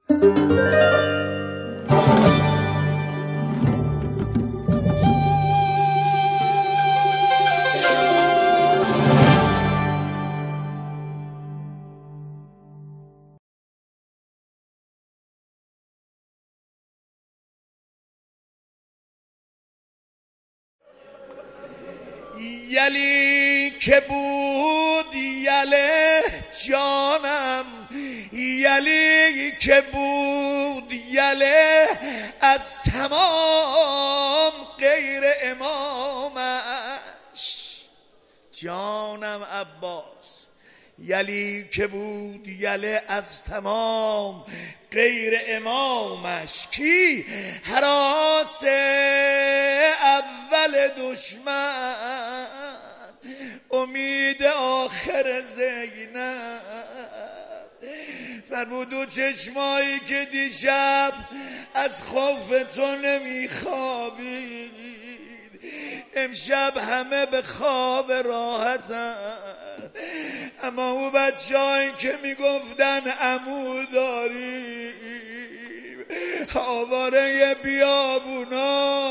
یلی که بود یله جانم، یلی که بود یله از تمام غیر امامش. جانم عباس یلی که بود یله از تمام غیر امامش. کی؟ هراس اول دشمن، امید آخر زینب. فرمود و چشمایی که دیشب از خوف تو نمیخوابید، امشب همه به خواب راحتن. اما او بچه‌هایی که میگفتن عمو داریم، آواره بیابونا،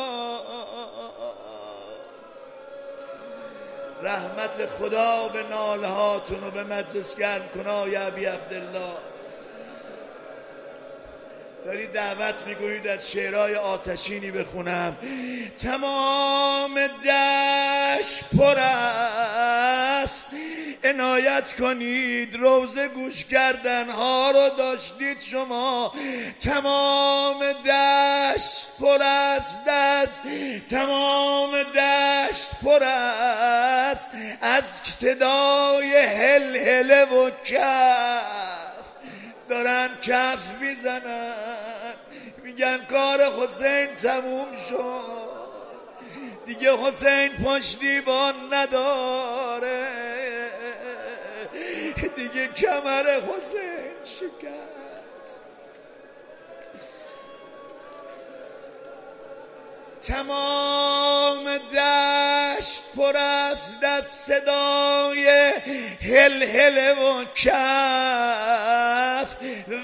رحمت خدا به ناله هاتون و به مجلس گرم کن یا ابی عبدالله. دارید دعوت میکنید از شعرهای آتشینی بخونم. تمام دشت پر است، عنایت کنید روزه گوش کردن ها رو داشتید شما. تمام دشت پر است، تمام دشت پر است از صدای هلهله و کف. دارن کف میزنن، میگن کار حسین تموم شد، دیگه حسین پشتیبان نداره، دیگه کمر حسین شکست. تمام دشت پر است از صدای هلهله و کف،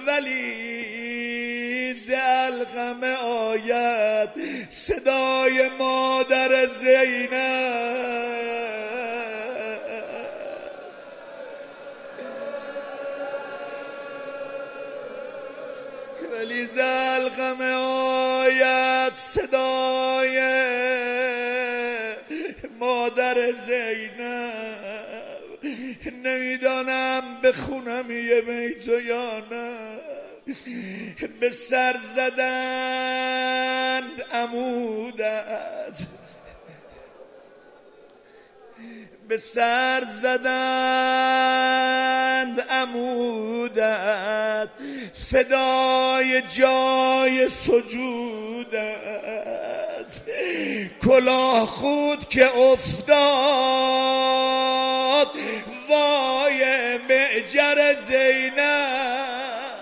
ولی ز القمه آید صدای مادر زینب. ولی ز القمه آید صدای مادر زینب. نمیدانم بخونم یه بیتو یا نه. به سر زدند عمودت، به سر زدند عمودت، فدای جای سجودت. کلاه خود که افتاد، وای معجر زینب.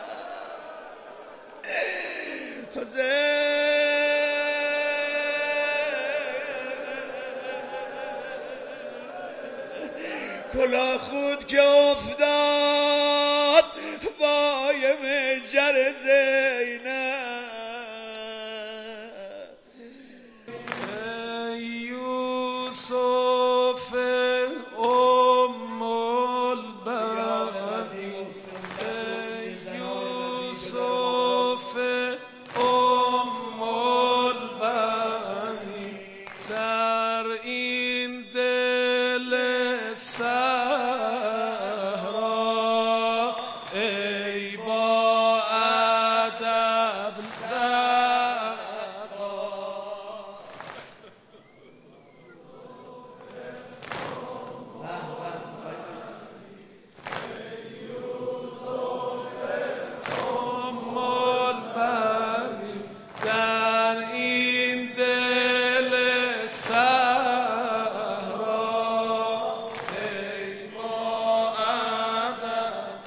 کلاه خود که افتاد، وای معجر زینب. ای یوسف ام البنی، ای یوسف ام البنی، در این دل صحرا ای با ادب ام البنی، در این دل صحرا ای با ادب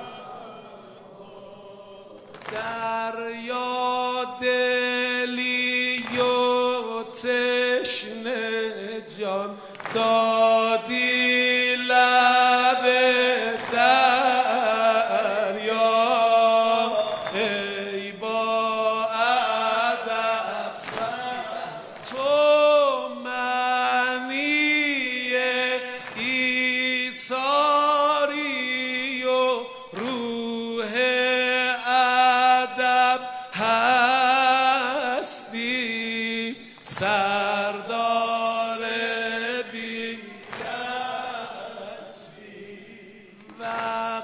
دریا دلی و تشنه جان دادی لب دریا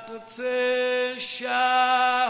شهر